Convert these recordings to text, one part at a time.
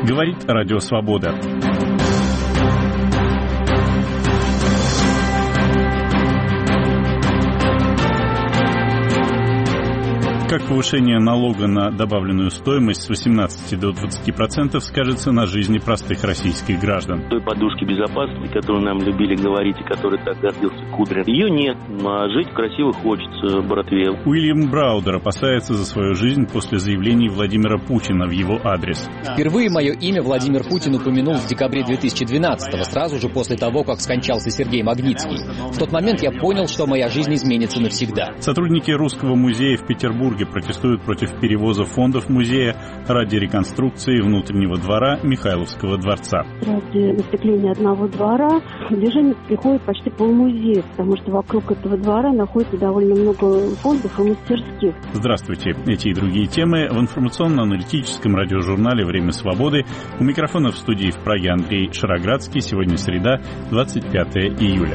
Говорит Радио Свобода. Как повышение налога на добавленную стоимость с 18 до 20% скажется на жизни простых российских граждан? Той подушки безопасности, которую нам любили говорить и которой так гордился Кудрин, ее нет, а жить красиво хочется, братве. Уильям Браудер опасается за свою жизнь после заявлений Владимира Путина в его адрес. Впервые мое имя Владимир Путин упомянул в декабре 2012-го, сразу же после того, как скончался Сергей Магнитский. В тот момент я понял, что моя жизнь изменится навсегда. Сотрудники Русского музея в Петербурге протестуют против перевоза фондов музея ради реконструкции внутреннего двора Михайловского дворца. Ради наступления одного двора движение приходит почти полмузея, потому что вокруг этого двора находится довольно много фондов и мастерских. Здравствуйте. Эти и другие темы в информационно-аналитическом радиожурнале «Время свободы». У микрофона в студии в Праге Андрей Шароградский. Сегодня среда, 25 июля.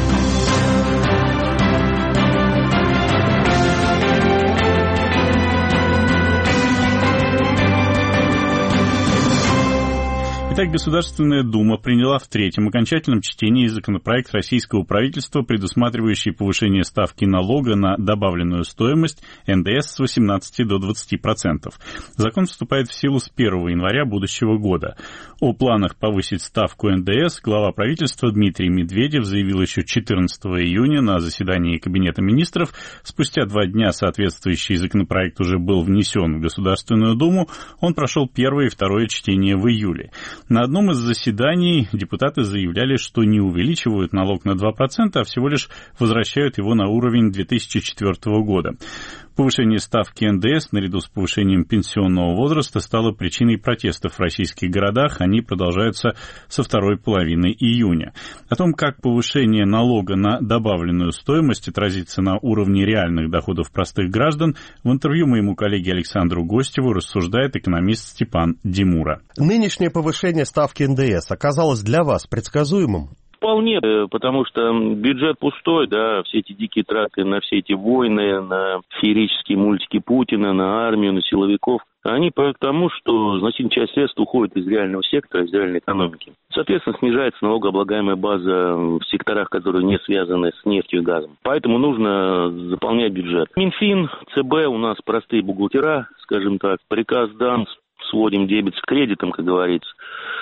Итак, Государственная Дума приняла в третьем окончательном чтении законопроект российского правительства, предусматривающий повышение ставки налога на добавленную стоимость НДС с 18 до 20%. Закон вступает в силу с 1 января будущего года. О планах повысить ставку НДС глава правительства Дмитрий Медведев заявил еще 14 июня на заседании Кабинета министров. Спустя 2 дня соответствующий законопроект уже был внесен в Государственную Думу. Он прошел первое и второе чтение в июле. На одном из заседаний депутаты заявляли, что не увеличивают налог на 2%, а всего лишь возвращают его на уровень 2004 года. Повышение ставки НДС наряду с повышением пенсионного возраста стало причиной протестов в российских городах. Они продолжаются со второй половины июня. О том, как повышение налога на добавленную стоимость отразится на уровне реальных доходов простых граждан, в интервью моему коллеге Александру Гостеву рассуждает экономист Степан Димура. Нынешнее повышение ставки НДС оказалось для вас предсказуемым? Вполне, потому что бюджет пустой, да, все эти дикие траты на все эти войны, на феерические мультики Путина, на армию, на силовиков, они приводят к тому, что значительная часть средств уходит из реального сектора, из реальной экономики. Соответственно, снижается налогооблагаемая база в секторах, которые не связаны с нефтью и газом. Поэтому нужно заполнять бюджет. Минфин, ЦБ, у нас простые бухгалтера, скажем так, приказ дан, сводим дебет с кредитом, как говорится.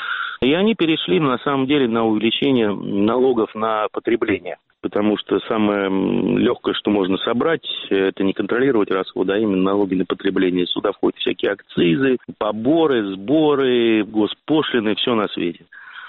И они перешли, на самом деле, на увеличение налогов на потребление. Потому что самое легкое, что можно собрать, это не контролировать расходы, а именно налоги на потребление. Сюда входят всякие акцизы, поборы, сборы, госпошлины, все на свете.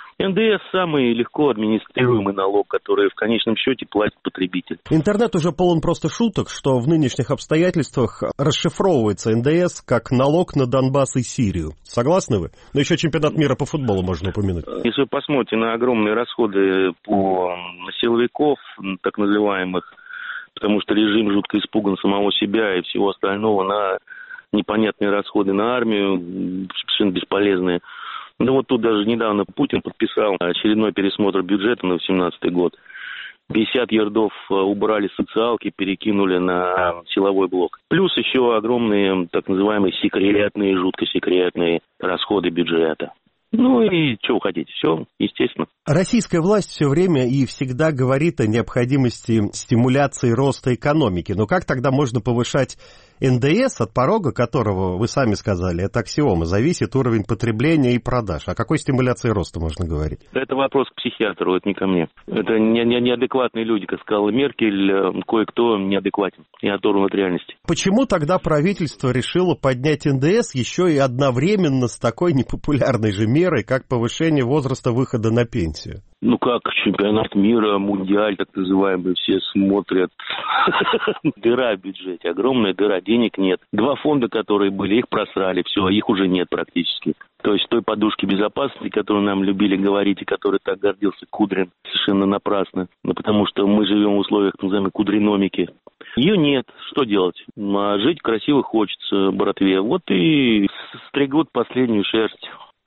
НДС – самый легко администрируемый налог, который в конечном счете платит потребитель. Интернет уже полон просто шуток, что в нынешних обстоятельствах расшифровывается НДС как налог на Донбасс и Сирию. Согласны вы? Но еще чемпионат мира по футболу можно упомянуть. Если вы посмотрите на огромные расходы на силовиков, так называемых, потому что режим жутко испуган самого себя и всего остального, на непонятные расходы на армию, совершенно бесполезные. Ну вот тут даже недавно Путин подписал очередной пересмотр бюджета на 2018 год. 50 ярдов убрали социалки, перекинули на силовой блок. Плюс еще огромные так называемые секретные, жутко секретные расходы бюджета. Ну и что вы хотите, все, естественно. Российская власть все время и всегда говорит о необходимости стимуляции роста экономики. Но как тогда можно повышать НДС, от порога которого, вы сами сказали, это аксиома, зависит уровень потребления и продаж? О какой стимуляции роста можно говорить? Это вопрос к психиатру, это не ко мне. Это неадекватные люди, как сказала Меркель, кое-кто неадекватен и оторван от реальности. Почему тогда правительство решило поднять НДС еще и одновременно с такой непопулярной же мерой, как повышение возраста выхода на пенсию? Ну как, чемпионат мира, мундиаль, так называемый, все смотрят. Дыра в бюджете, огромная дыра, денег нет. 2 фонда, которые были, их просрали, все, их уже нет практически. То есть той подушки безопасности, которую нам любили говорить и которой так гордился Кудрин, совершенно напрасно. Ну, потому что мы живем в условиях, так называемой кудриномики. Ее нет, что делать? А жить красиво хочется, братве. Вот и стригут последнюю шерсть.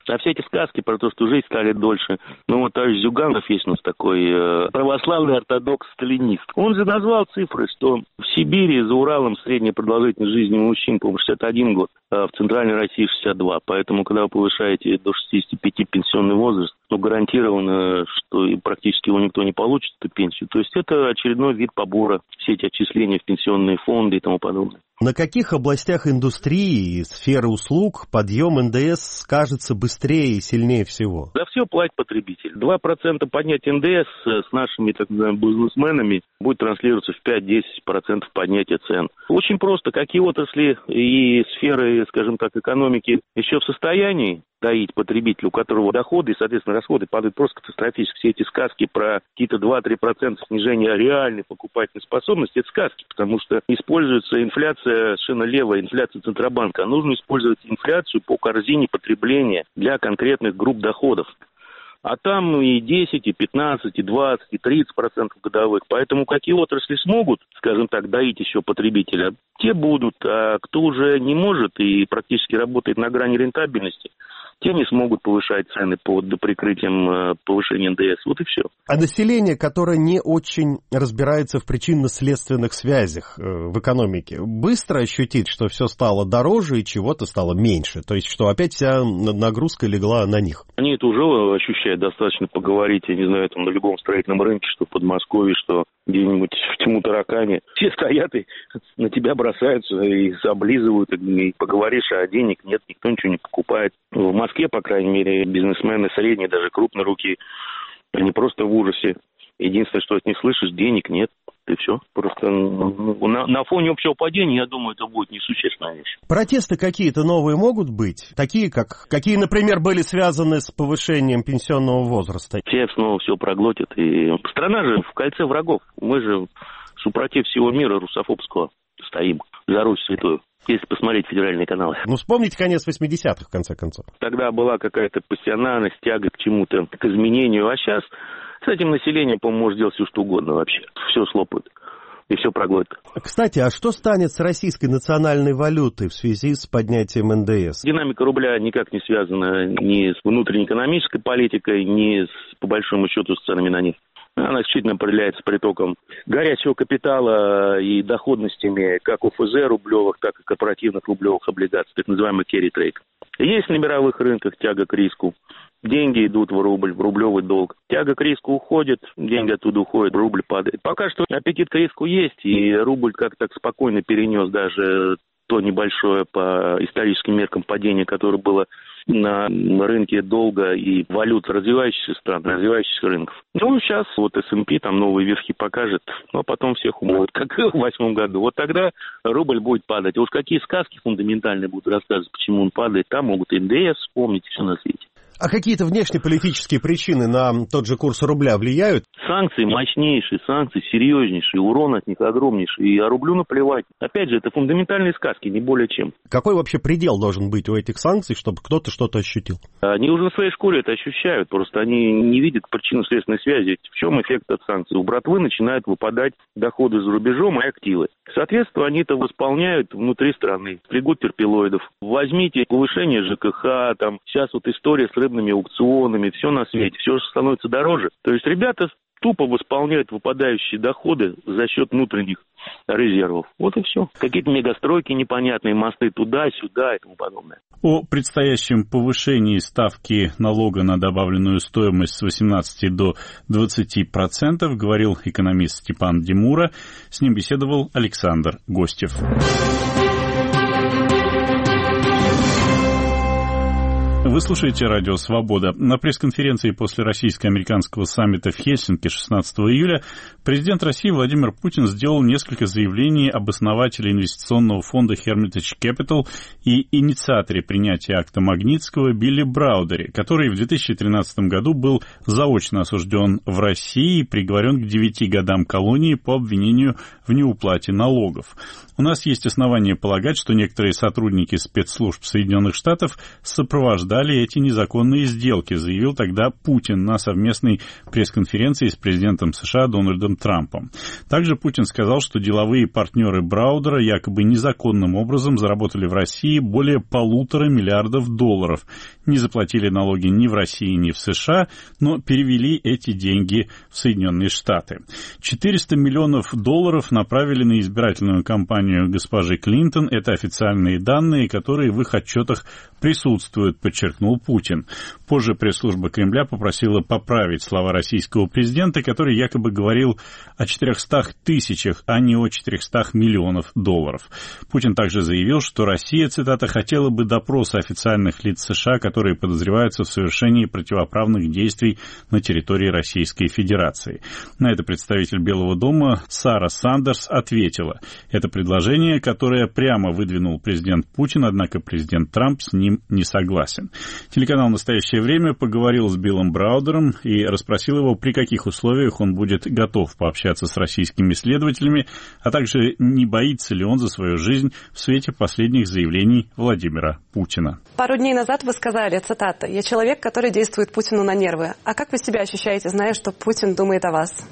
А все эти сказки про то, что жизнь стали дольше. Ну, вот товарищ Зюганов есть у нас такой православный ортодокс-сталинист. Он же назвал цифры, что в Сибири за Уралом средняя продолжительность жизни мужчин, по-моему, 61 год, а в Центральной России 62. Поэтому, когда вы повышаете до 65 пенсионный возраст, ну, гарантированно, что практически его никто не получит, эту пенсию. То есть это очередной вид побора, все эти отчисления в пенсионные фонды и тому подобное. На каких областях индустрии и сферы услуг подъем НДС скажется быстрее и сильнее всего? За все платит потребитель. 2% поднятия НДС с нашими, так называемыми, бизнесменами будет транслироваться в 5-10% поднятия цен. Очень просто. Какие отрасли и сферы, скажем так, экономики еще в состоянии доить потребителя, у которого доходы и, соответственно, расходы падают просто катастрофически. Все эти сказки про какие-то 2-3% снижения реальной покупательной способности – это сказки, потому что используется инфляция совершенно левая, инфляция Центробанка. А нужно использовать инфляцию по корзине потребления для конкретных групп доходов. А там и 10, и 15, и 20, и 30% годовых. Поэтому какие отрасли смогут, скажем так, доить еще потребителя, те будут. А кто уже не может и практически работает на грани рентабельности, те не смогут повышать цены под прикрытием повышения НДС. Вот и все. А население, которое не очень разбирается в причинно-следственных связях в экономике, быстро ощутит, что все стало дороже и чего-то стало меньше? То есть, что опять вся нагрузка легла на них? Они это уже ощущают. Достаточно поговорить, я не знаю, там на любом строительном рынке, что в Подмосковье, что где-нибудь в тьму таракани. Все стоят и на тебя бросаются и облизывают, и поговоришь, а денег нет, никто ничего не покупает. В Москве, по крайней мере, бизнесмены средние, даже крупные руки, они просто в ужасе. Единственное, что от них слышишь, денег нет. И все. Просто на фоне общего падения, я думаю, это будет несущественная вещь. Протесты какие-то новые могут быть? Такие, какие, например, были связаны с повышением пенсионного возраста? Все снова все проглотят. И страна же в кольце врагов. Мы же супротив всего мира русофобского стоим. За Русь святую. Если посмотреть федеральные каналы. Ну, вспомните конец 80-х, в конце концов. Тогда была какая-то пассионарность, тяга к чему-то, к изменению. А сейчас с этим населением, по-моему, может делать все, что угодно вообще. Все слопают. И все проглотит. Кстати, а что станет с российской национальной валютой в связи с поднятием НДС? Динамика рубля никак не связана ни с внутренней экономической политикой, ни, по большому счету, с ценами на нефть. Она исключительно определяется притоком горячего капитала и доходностями как ОФЗ рублевых, так и корпоративных рублевых облигаций, так называемый carry trade. Есть на мировых рынках тяга к риску. Деньги идут в рубль, в рублевый долг. Тяга к риску уходит, деньги оттуда уходят, рубль падает. Пока что аппетит к риску есть, и рубль как-то так спокойно перенес даже то небольшое по историческим меркам падение, которое было на рынке долга и валют развивающихся стран, развивающихся рынков. Ну, сейчас вот S&P там новые верхи покажет, но потом всех умоют, как и в 2008 году. Вот тогда рубль будет падать. А уж какие сказки фундаментальные будут рассказывать, почему он падает, там могут НДС вспомнить, все на свете. А какие-то внешнеполитические причины на тот же курс рубля влияют? Санкции мощнейшие, санкции серьезнейшие, урон от них огромнейший, а рублю наплевать. Опять же, это фундаментальные сказки, не более чем. Какой вообще предел должен быть у этих санкций, чтобы кто-то что-то ощутил? Они уже на своей шкуре это ощущают, просто они не видят причинно-следственной связи. В чем эффект от санкций? У братвы начинают выпадать доходы за рубежом и активы. Соответственно, они это восполняют внутри страны, стригут терпилоидов. Возьмите повышение ЖКХ, там сейчас вот история с рыбными аукционами, все на свете, все становится дороже. То есть ребята тупо восполняют выпадающие доходы за счет внутренних резервов. Вот и все. Какие-то мегастройки непонятные, мосты туда-сюда и тому подобное. О предстоящем повышении ставки налога на добавленную стоимость с 18 до 20% говорил экономист Степан Демура. С ним беседовал Александр Гостев. Вы слушаете «Радио Свобода». На пресс-конференции после российско-американского саммита в Хельсинки 16 июля президент России Владимир Путин сделал несколько заявлений об основателе инвестиционного фонда Hermitage Capital и инициаторе принятия акта Магнитского Билли Браудере, который в 2013 году был заочно осужден в России и приговорен к 9 годам колонии по обвинению в неуплате налогов. У нас есть основания полагать, что некоторые сотрудники спецслужб Соединенных Штатов сопровождали эти незаконные сделки, заявил тогда Путин на совместной пресс-конференции с президентом США Дональдом Трампом. Также Путин сказал, что деловые партнеры Браудера якобы незаконным образом заработали в России более $1,5 миллиарда, не заплатили налоги ни в России, ни в США, но перевели эти деньги в Соединенные Штаты. $400 миллионов направили на избирательную кампанию госпожи Клинтон. Это официальные данные, которые в их отчетах присутствуют, подчеркнул Путин. Позже пресс-служба Кремля попросила поправить слова российского президента, который якобы говорил о 400 тысячах, а не о $400 миллионов. Путин также заявил, что Россия, цитата, хотела бы допроса официальных лиц США, которые подозреваются в совершении противоправных действий на территории Российской Федерации. На это представитель Белого дома Сара Сандерс ответила. Это предложение, которое прямо выдвинул президент Путин, однако президент Трамп с ним не согласен. Телеканал «Настоящее время» поговорил с Биллом Браудером и расспросил его, при каких условиях он будет готов пообщаться с российскими следователями, а также не боится ли он за свою жизнь в свете последних заявлений Владимира Путина. Пару дней назад вы сказали, цитата, «Я человек, который действует Путину на нервы». А как вы себя ощущаете, зная, что Путин думает о вас?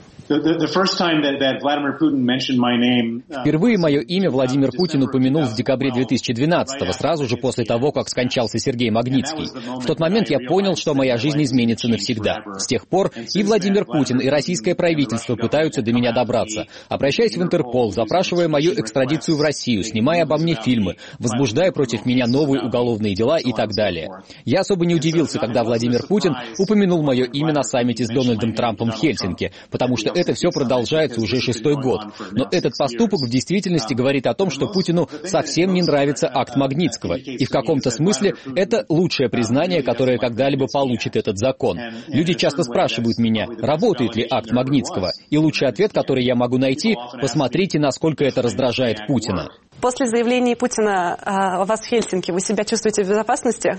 Впервые мое имя Владимир Путин упомянул в декабре 2012-го, сразу же после того, как скончался Сергей Магнитский. В тот момент я понял, что моя жизнь изменится навсегда. С тех пор и Владимир Путин, и российское правительство пытаются до меня добраться. Обращаясь в Интерпол, запрашивая мою экстрадицию в Россию, снимая обо мне фильмы, возбуждая против меня новые уголовные дела и так далее. Я особо не удивился, когда Владимир Путин упомянул мое имя на саммите с Дональдом Трампом в Хельсинки, потому что это все продолжается уже 6-й год. Но этот поступок в действительности говорит о том, что Путину совсем не нравится акт Магнитского. И в каком-то смысле это лучшее признание, которое когда-либо получит этот закон. Люди часто спрашивают меня, работает ли акт Магнитского. И лучший ответ, который я могу найти, посмотрите, насколько это раздражает Путина. После заявления Путина о вас в Хельсинки вы себя чувствуете в безопасности?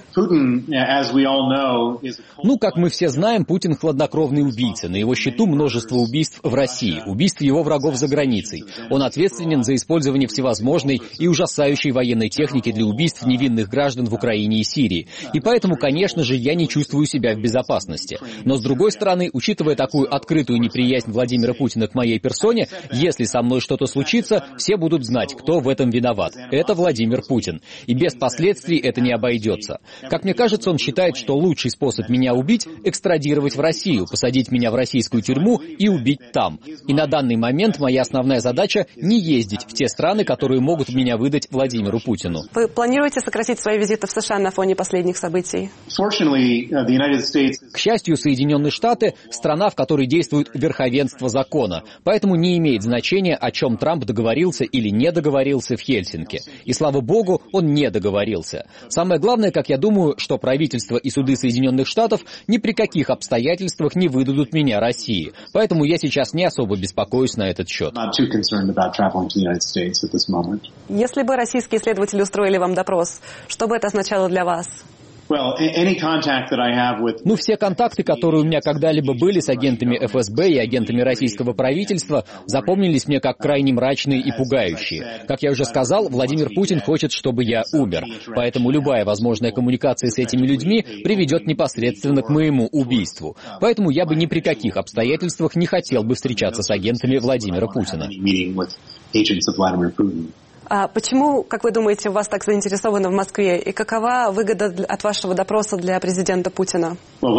Ну, как мы все знаем, Путин хладнокровный убийца. На его счету множество убийств в России, убийств его врагов за границей. Он ответственен за использование всевозможной и ужасающей военной техники для убийств невинных граждан в Украине и Сирии. И поэтому, конечно же, я не чувствую себя в безопасности. Но, с другой стороны, учитывая такую открытую неприязнь Владимира Путина к моей персоне, если со мной что-то случится, все будут знать, кто в этом виноват. Это Владимир Путин. И без последствий это не обойдется. Как мне кажется, он считает, что лучший способ меня убить — экстрадировать в Россию, посадить меня в российскую тюрьму и убить там. И на данный момент моя основная задача — не ездить в те страны, которые могут меня выдать Владимиру Путину. Вы планируете сократить свои визиты в США на фоне последних событий? К счастью, Соединенные Штаты — страна, в которой действует верховенство закона. Поэтому не имеет значения, о чем Трамп договорился или не договорился в Хельсинки. И, слава богу, он не договорился. Самое главное, как я думаю, что правительство и суды Соединенных Штатов ни при каких обстоятельствах не выдадут меня России. Поэтому я сейчас не особо беспокоюсь на этот счет. Если бы российские следователи устроили вам допрос, что бы это означало для вас? Ну, все контакты, которые у меня когда-либо были с агентами ФСБ и агентами российского правительства, запомнились мне как крайне мрачные и пугающие. Как я уже сказал, Владимир Путин хочет, чтобы я умер. Поэтому любая возможная коммуникация с этими людьми приведет непосредственно к моему убийству. Поэтому я бы ни при каких обстоятельствах не хотел бы встречаться с агентами Владимира Путина. А почему, как вы думаете, вас так заинтересованы в Москве? И какова выгода от вашего допроса для президента Путина?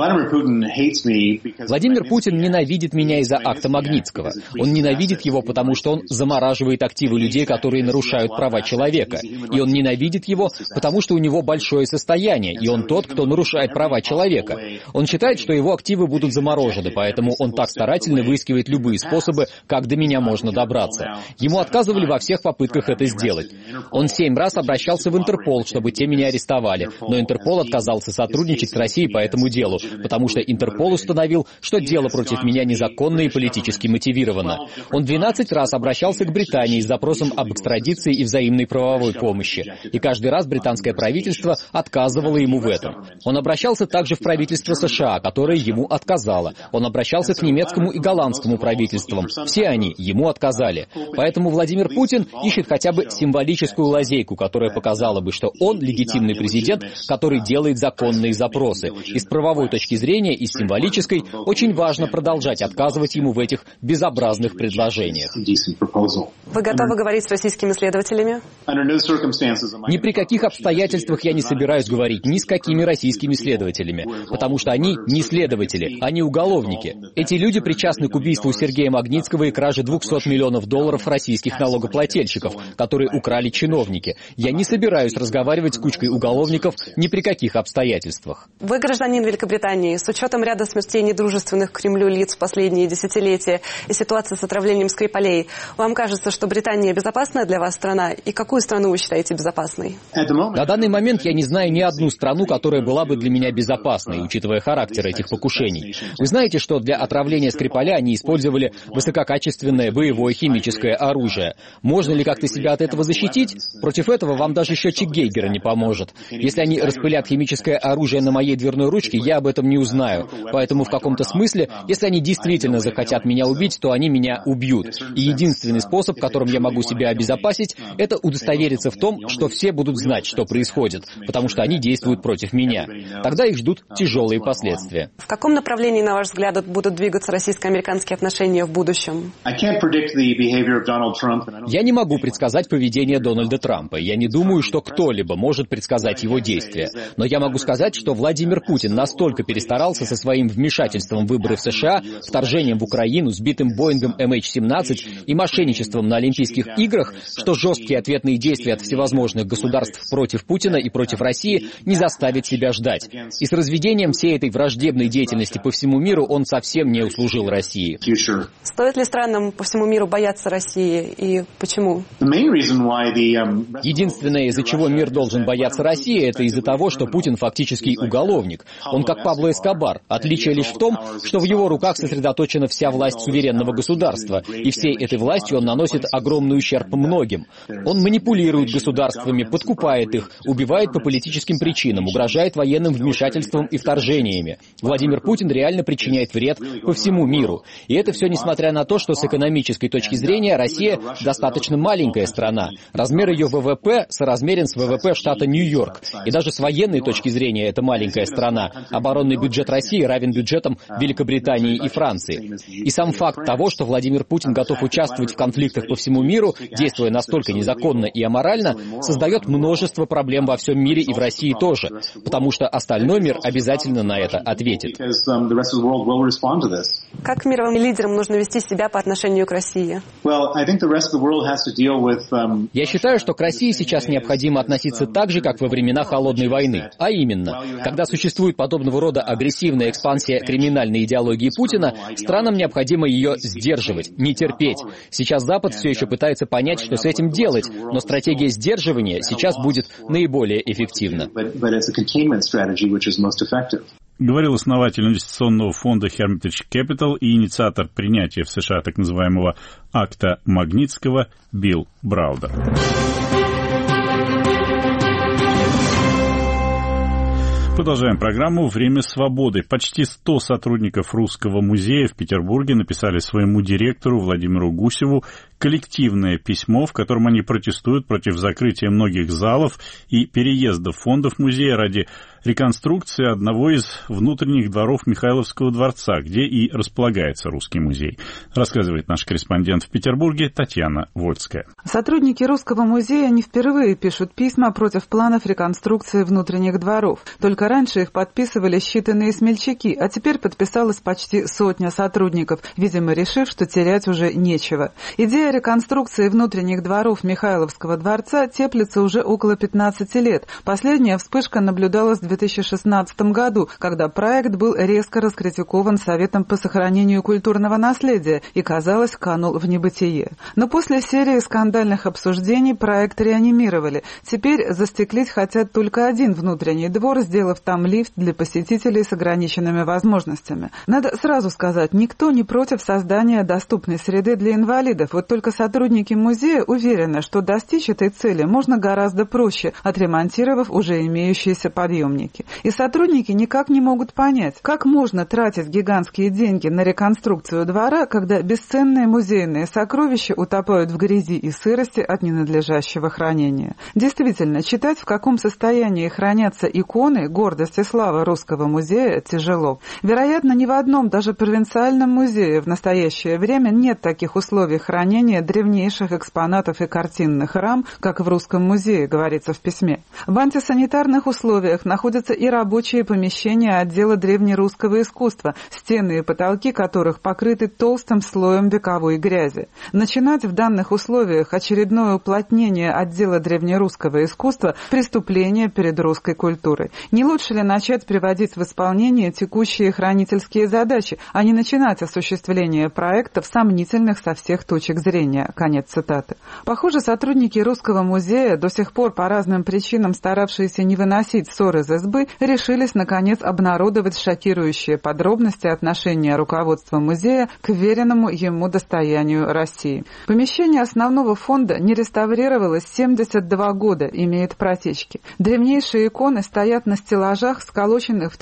Владимир Путин ненавидит меня из-за акта Магнитского. Он ненавидит его, потому что он замораживает активы людей, которые нарушают права человека. И он ненавидит его, потому что у него большое состояние, и он тот, кто нарушает права человека. Он считает, что его активы будут заморожены, поэтому он так старательно выискивает любые способы, как до меня можно добраться. Ему отказывали во всех попытках это сделать. Он 7 раз обращался в Интерпол, чтобы те меня арестовали, но Интерпол отказался сотрудничать с Россией по этому делу. делу, потому что Интерпол установил, что дело против меня незаконно и политически мотивировано. Он 12 раз обращался к Британии с запросом об экстрадиции и взаимной правовой помощи, и каждый раз британское правительство отказывало ему в этом. Он обращался также в правительство США, которое ему отказало. Он обращался к немецкому и голландскому правительствам. Все они ему отказали. Поэтому Владимир Путин ищет хотя бы символическую лазейку, которая показала бы, что он легитимный президент, который делает законные запросы. И с правовой точки зрения, и с символической, очень важно продолжать отказывать ему в этих безобразных предложениях. Вы готовы говорить с российскими следователями? Ни при каких обстоятельствах я не собираюсь говорить ни с какими российскими следователями, потому что они не следователи, они уголовники. Эти люди причастны к убийству Сергея Магнитского и краже $200 миллионов российских налогоплательщиков, которые украли чиновники. Я не собираюсь разговаривать с кучкой уголовников ни при каких обстоятельствах. Вы гражданин Великобритании. С учетом ряда смертей недружественных к Кремлю лиц в последние десятилетия и ситуации с отравлением Скрипалей, вам кажется, что Британия безопасная для вас страна? И какую страну вы считаете безопасной? На данный момент я не знаю ни одну страну, которая была бы для меня безопасной, учитывая характер этих покушений. Вы знаете, что для отравления Скрипаля они использовали высококачественное боевое химическое оружие. Можно ли как-то себя от этого защитить? Против этого вам даже счетчик Гейгера не поможет. Если они распылят химическое оружие на моей дверной ручке, я об этом не узнаю. Поэтому в каком-то смысле, если они действительно захотят меня убить, то они меня убьют. И единственный способ, которым я могу себя обезопасить, это удостовериться в том, что все будут знать, что происходит, потому что они действуют против меня. Тогда их ждут тяжелые последствия. В каком направлении, на ваш взгляд, будут двигаться российско-американские отношения в будущем? Я не могу предсказать поведение Дональда Трампа. Я не думаю, что кто-либо может предсказать его действия. Но я могу сказать, что Владимир Путин настолько перестарался со своим вмешательством в выборы в США, вторжением в Украину, сбитым Боингом MH17 и мошенничеством на Олимпийских играх, что жесткие ответные действия от всевозможных государств против Путина и против России не заставят себя ждать. И с разведением всей этой враждебной деятельности по всему миру он совсем не услужил России. Стоит ли странам по всему миру бояться России и почему? Единственное, из-за чего мир должен бояться России, это из-за того, что Путин фактически уголовник. Он как Пабло Эскобар. Отличие лишь в том, что в его руках сосредоточена вся власть суверенного государства, и всей этой властью он наносит огромный ущерб многим. Он манипулирует государствами, подкупает их, убивает по политическим причинам, угрожает военным вмешательством и вторжениями. Владимир Путин реально причиняет вред по всему миру. И это все несмотря на то, что с экономической точки зрения Россия достаточно маленькая страна. Размер ее ВВП соразмерен с ВВП штата Нью-Йорк. И даже с военной точки зрения это маленькая страна. Оборонный бюджет России равен бюджетам Великобритании и Франции. И сам факт того, что Владимир Путин готов участвовать в конфликтах по всему миру, действуя настолько незаконно и аморально, создает множество проблем во всем мире и в России тоже, потому что остальной мир обязательно на это ответит. Как мировым лидерам нужно вести себя по отношению к России? Я считаю, что к России сейчас необходимо относиться так же, как во времена Холодной войны. А именно, когда существует подобного рода агрессивная экспансия криминальной идеологии Путина, странам необходимо ее сдерживать, не терпеть. Сейчас Запад все еще пытается понять, что с этим делать, но стратегия сдерживания сейчас будет наиболее эффективна. Говорил основатель инвестиционного фонда Hermitage Capital и инициатор принятия в США так называемого акта Магнитского Билл Браудер. Продолжаем программу «Время свободы». Почти 100 сотрудников Русского музея в Петербурге написали своему директору Владимиру Гусеву коллективное письмо, в котором они протестуют против закрытия многих залов и переезда фондов музея ради реконструкции одного из внутренних дворов Михайловского дворца, где и располагается Русский музей. Рассказывает наш корреспондент в Петербурге Татьяна Вольская. Сотрудники Русского музея не впервые пишут письма против планов реконструкции внутренних дворов. Только раньше их подписывали считанные смельчаки, а теперь подписалось почти 100 сотрудников, видимо, решив, что терять уже нечего. Идея реконструкции внутренних дворов Михайловского дворца теплится уже около 15 лет. Последняя вспышка наблюдалась в 2016 году, когда проект был резко раскритикован Советом по сохранению культурного наследия и, казалось, канул в небытие. Но после серии скандальных обсуждений проект реанимировали. Теперь застеклить хотят только один внутренний двор, сделав там лифт для посетителей с ограниченными возможностями. Надо сразу сказать, никто не против создания доступной среды для инвалидов. Вот только сотрудники музея уверены, что достичь этой цели можно гораздо проще, отремонтировав уже имеющиеся подъемники. И сотрудники никак не могут понять, как можно тратить гигантские деньги на реконструкцию двора, когда бесценные музейные сокровища утопают в грязи и сырости от ненадлежащего хранения. Действительно, читать, в каком состоянии хранятся иконы, гордость и слава Русского музея, тяжело. Вероятно, ни в одном, даже провинциальном музее в настоящее время нет таких условий хранения древнейших экспонатов и картинных рам, как в Русском музее, говорится в письме. В антисанитарных условиях находятся и рабочие помещения отдела древнерусского искусства, стены и потолки которых покрыты толстым слоем вековой грязи. Начинать в данных условиях очередное уплотнение отдела древнерусского искусства – преступление перед русской культурой. Не лучше ли начать приводить в исполнение текущие хранительские задачи, а не начинать осуществление проектов, сомнительных со всех точек зрения? Конец цитаты. Похоже, сотрудники Русского музея, до сих пор по разным причинам старавшиеся не выносить ссор из избы, решились, наконец, обнародовать шокирующие подробности отношения руководства музея к веренному ему достоянию России. Помещение основного фонда не реставрировалось 72 года, имеет протечки. Древнейшие иконы стоят на стеллажах, сколоченных в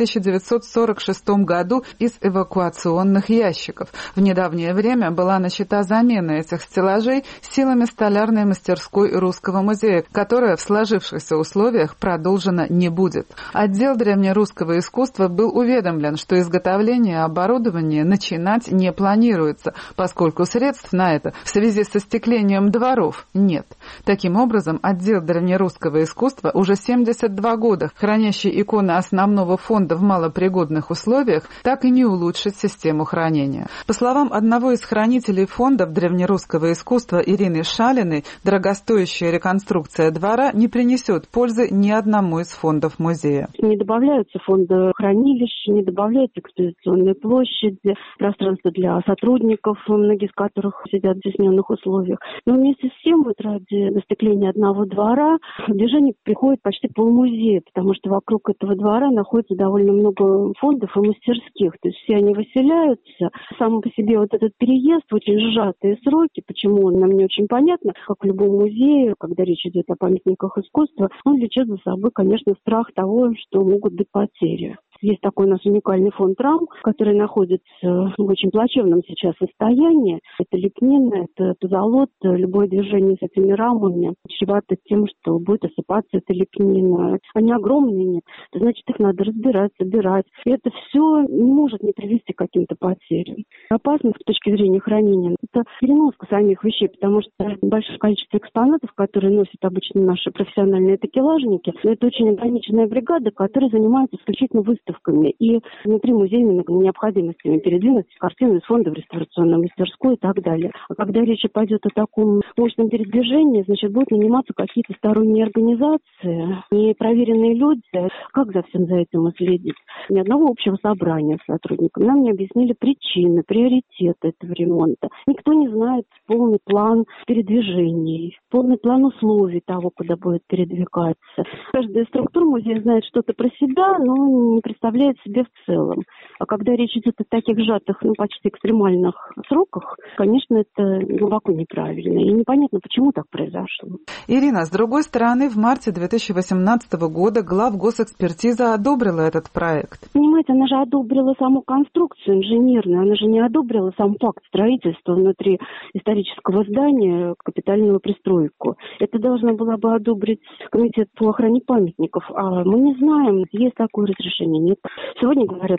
1946 году из эвакуационных ящиков. В недавнее время была начата замена этих стеллажей силами столярной мастерской Русского музея, которая в сложившихся условиях продолжена не будет. Отдел древнерусского искусства был уведомлен, что изготовление оборудования начинать не планируется, поскольку средств на это в связи с остеклением дворов нет. Таким образом, отдел древнерусского искусства уже 72 года, хранящий иконы основного фонда в малопригодных условиях, так и не улучшит систему хранения. По словам одного из хранителей фондов древнерусского искусства Ирины Шалиной, дорогостоящая реконструкция двора не принесет пользы ни одному из фондов музея. Не добавляются фонды хранилищ, не добавляются экспозиционные площади, пространство для сотрудников, многие из которых сидят в стесненных условиях. Но вместе с тем, вот ради застекления одного двора, в движение приходит почти полмузея, потому что вокруг этого двора находится довольно много фондов и мастерских. То есть все они выселяются. Сам по себе вот этот переезд, очень сжатые сроки, почему он нам не очень понятно, как в любом музее, когда речь идет о памятниках искусства, он влечет за собой, конечно, страх того, что могут быть потери. Есть такой у нас уникальный фонд рам, который находится в очень плачевном сейчас состоянии. Это лепнина, это позолот. Любое движение с этими рамами чревато тем, что будет осыпаться эта лепнина. Они огромные, значит, их надо разбирать, собирать. И это все не может не привести к каким-то потерям. Опасность с точки зрения хранения – это переноска самих вещей, потому что большое количество экспонатов, которые носят обычно наши профессиональные такелажники, это очень ограниченная бригада, которая занимается исключительно выставками и внутримузейными необходимостями передвинуть картины из фонда в реставрационную мастерскую и так далее. А когда речь пойдет о таком мощном передвижении, значит, будут наниматься какие-то сторонние организации, непроверенные люди. Как за всем за этим следить? Ни одного общего собрания с сотрудниками. Нам не объяснили причины, приоритеты этого ремонта. Никто не знает полный план передвижений, полный план условий того, куда будет передвигаться. Каждая структура музея знает что-то про себя, но не представляет себе в целом. А когда речь идет о таких сжатых, почти экстремальных сроках, конечно, это глубоко неправильно. И непонятно, почему так произошло. Ирина, с другой стороны, в марте 2018 года главгосэкспертиза одобрила этот проект. Понимаете, она же одобрила саму конструкцию инженерную, она же не одобрила сам факт строительства внутри исторического здания, капитальную пристройку. Это должна была бы одобрить комитет по охране памятников. А мы не знаем, есть такое разрешение, нет. Сегодня говорят о закрытии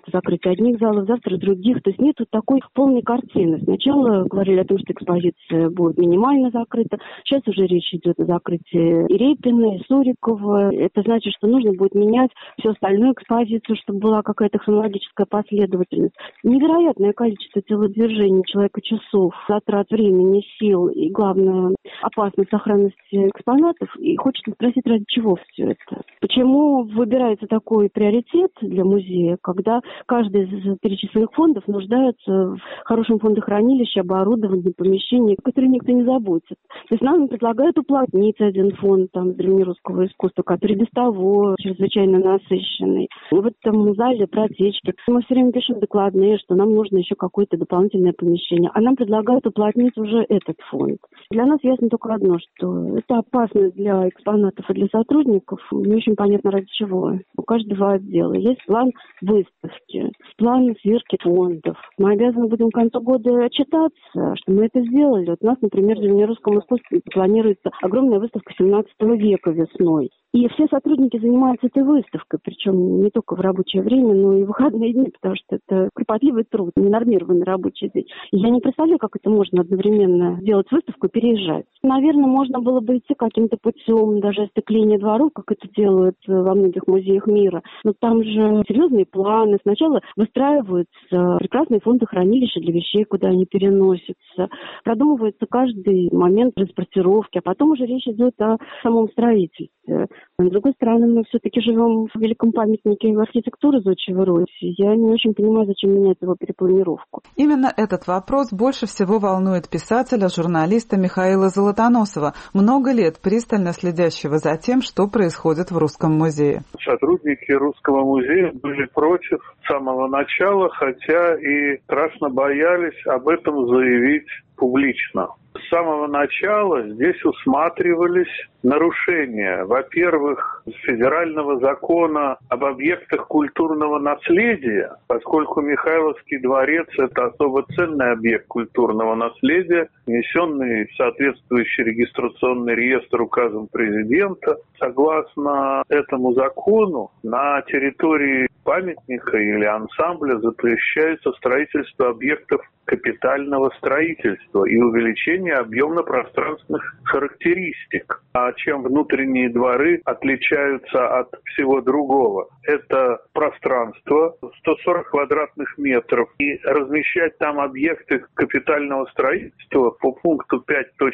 одних залов, завтра других. То есть нет такой полной картины. Сначала говорили о том, что экспозиция будет минимально закрыта. Сейчас уже речь идет о закрытии и Репина, и Сурикова. Это значит, что нужно будет менять всю остальную экспозицию, чтобы была какая-то хронологическая последовательность. Невероятное количество телодвижений человека, часов, затрат времени, сил и, главное, опасность сохранности экспонатов. И хочется спросить, ради чего все это? Почему выбирается такой приоритет для музея, когда каждый из перечисленных фондов нуждается в хорошем фондохранилище, оборудовании, помещении, о котором никто не заботится? То есть нам предлагают уплотнить один фонд древнерусского искусства, который без того чрезвычайно насыщенный. В этом зале протечки. Мы все время пишем докладные, что нам нужно еще какое-то дополнительное помещение. А нам предлагают уплотнить уже этот фонд. Для нас ясно только одно, что это опасно для экспонатов и для сотрудников. Не очень понятно, ради чего. У каждого отдела есть план выставки, план сверки фондов. Мы обязаны будем к концу года отчитаться, что мы это сделали. Вот у нас, например, в древнерусском искусстве планируется огромная выставка 17 века весной. И все сотрудники занимаются этой выставкой, причем не только в рабочее время, но и в выходные дни, потому что это кропотливый труд, ненормированный рабочий день. И я не представляю, как это можно одновременно делать выставку и переезжать. Наверное, можно было бы идти каким-то путем даже остекления дворов, как это делают во многих музеях мира. Но там же серьезные планы. Сначала выстраиваются прекрасные фондохранилища для вещей, куда они переносятся. Продумывается каждый момент транспортировки, а потом уже речь идет о самом строительстве. С другой стороны, мы все-таки живем в великом памятнике архитектуры Зодчего Руси. Я не очень понимаю, зачем менять его перепланировку. Именно этот вопрос больше всего волнует писателя, журналиста Михаила Золотоносова, много лет пристально следящего за тем, что происходит в Русском музее. Сотрудники Русского музея были против с самого начала, хотя и страшно боялись об этом заявить публично. С самого начала здесь усматривались нарушения, во-первых, федерального закона об объектах культурного наследия, поскольку Михайловский дворец – это особо ценный объект культурного наследия, внесенный в соответствующий регистрационный реестр указом президента. Согласно этому закону, на территории памятника или ансамбля запрещается строительство объектов капитального строительства и увеличение объемно-пространственных характеристик. А чем внутренние дворы отличаются от всего другого? Это пространство 140 квадратных метров. И размещать там объекты капитального строительства по пункту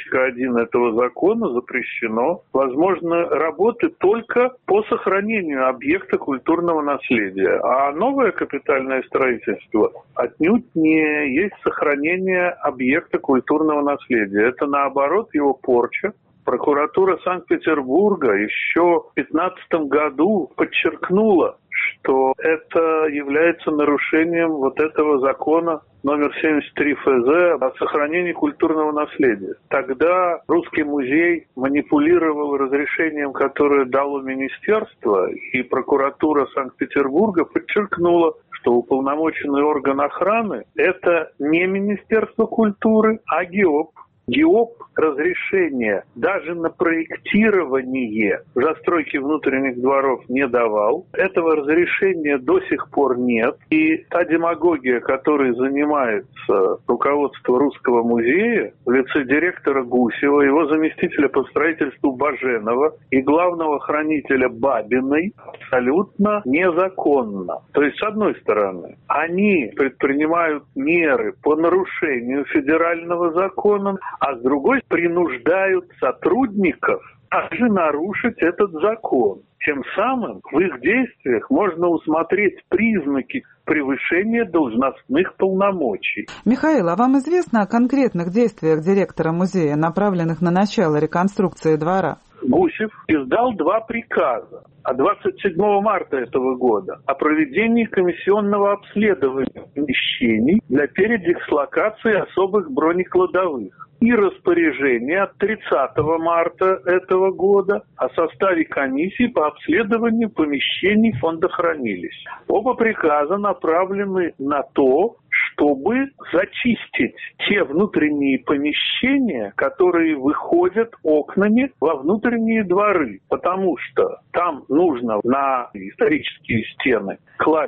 5.1 этого закона запрещено. Возможно, работы только по сохранению объекта культурного наследия. А новое капитальное строительство отнюдь не есть сохранение объекта культурного наследия. Это, наоборот, его порча. Прокуратура Санкт-Петербурга еще в 2015 году подчеркнула, что это является нарушением вот этого закона номер 73 ФЗ о сохранении культурного наследия. Тогда Русский музей манипулировал разрешением, которое дало министерство, и прокуратура Санкт-Петербурга подчеркнула, что уполномоченный орган охраны – это не Министерство культуры, а ГИОП. ГИОП разрешения даже на проектирование застройки внутренних дворов не давал. Этого разрешения до сих пор нет. И та демагогия, которой занимается руководство Русского музея в лице директора Гусева, его заместителя по строительству Баженова и главного хранителя Бабиной, абсолютно незаконно. То есть, с одной стороны, они предпринимают меры по нарушению федерального закона, а с другой принуждают сотрудников также нарушить этот закон. Тем самым в их действиях можно усмотреть признаки превышения должностных полномочий. Михаил, а вам известно о конкретных действиях директора музея, направленных на начало реконструкции двора? Гусев издал 2 приказа от 27 марта этого года о проведении комиссионного обследования помещений для передислокации особых бронекладовых и распоряжение от 30 марта этого года о составе комиссии по обследованию помещений фондохранилищ. Оба приказа направлены на то, чтобы зачистить те внутренние помещения, которые выходят окнами во внутренние дворы, потому что там нужно на исторические стены класть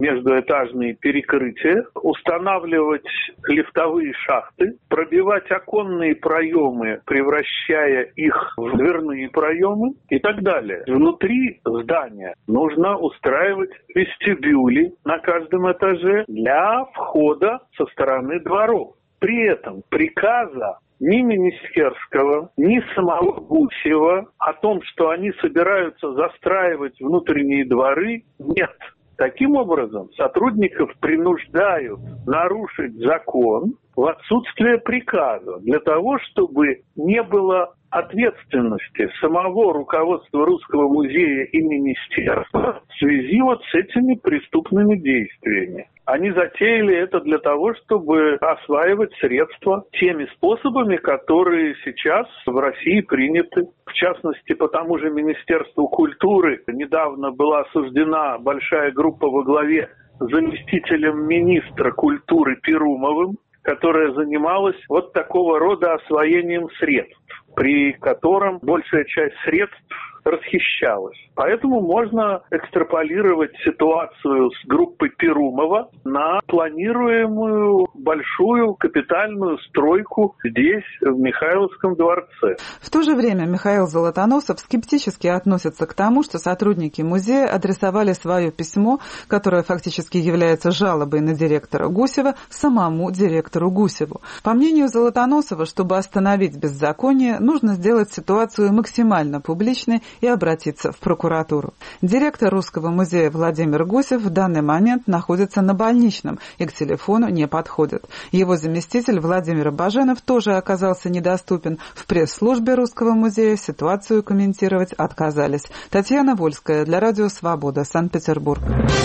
междуэтажные перекрытия, устанавливать лифтовые шахты, пробивать оконные проемы, превращая их в дверные проемы и так далее. Внутри здания нужно устраивать вестибюли на каждом этаже для входа со стороны дворов. При этом приказа ни министерского, ни самого Гусева о том, что они собираются застраивать внутренние дворы, нет. Таким образом, сотрудников принуждают нарушить закон в отсутствие приказа для того, чтобы не было ответственности самого руководства Русского музея и министерства в связи вот с этими преступными действиями. Они затеяли это для того, чтобы осваивать средства теми способами, которые сейчас в России приняты. В частности, по тому же Министерству культуры недавно была осуждена большая группа во главе заместителем министра культуры Перумовым, которая занималась вот такого рода освоением средств, при котором большая часть средств расхищалась. Поэтому можно экстраполировать ситуацию с группой Перумова на планируемую большую капитальную стройку здесь, в Михайловском дворце. В то же время Михаил Золотоносов скептически относится к тому, что сотрудники музея адресовали свое письмо, которое фактически является жалобой на директора Гусева, самому директору Гусеву. По мнению Золотоносова, чтобы остановить беззаконие, нужно сделать ситуацию максимально публичной и обратиться в прокуратуру. Директор Русского музея Владимир Гусев в данный момент находится на больничном и к телефону не подходит. Его заместитель Владимир Баженов тоже оказался недоступен. В пресс-службе Русского музея ситуацию комментировать отказались. Татьяна Вольская для Радио Свобода, Санкт-Петербург.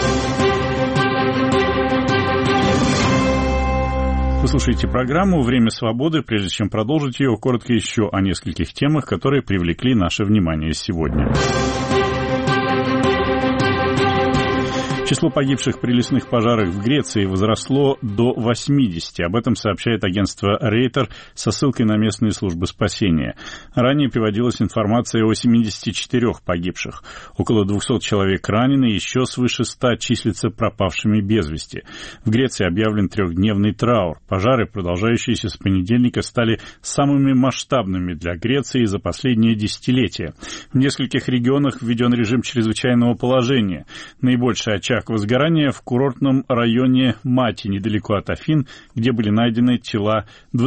Вы слушаете программу «Время свободы». Прежде чем продолжить ее, коротко еще о нескольких темах, которые привлекли наше внимание сегодня. Число погибших при лесных пожарах в Греции возросло до 80. Об этом сообщает агентство Рейтер со ссылкой на местные службы спасения. Ранее приводилась информация о 74 погибших. Около 200 человек ранены, еще свыше 100 числятся пропавшими без вести. В Греции объявлен трехдневный траур. Пожары, продолжающиеся с понедельника, стали самыми масштабными для Греции за последние десятилетия. В нескольких регионах введен режим чрезвычайного положения. Наибольший очаг возгорания в курортном районе Мати, недалеко от Афин, где были найдены тела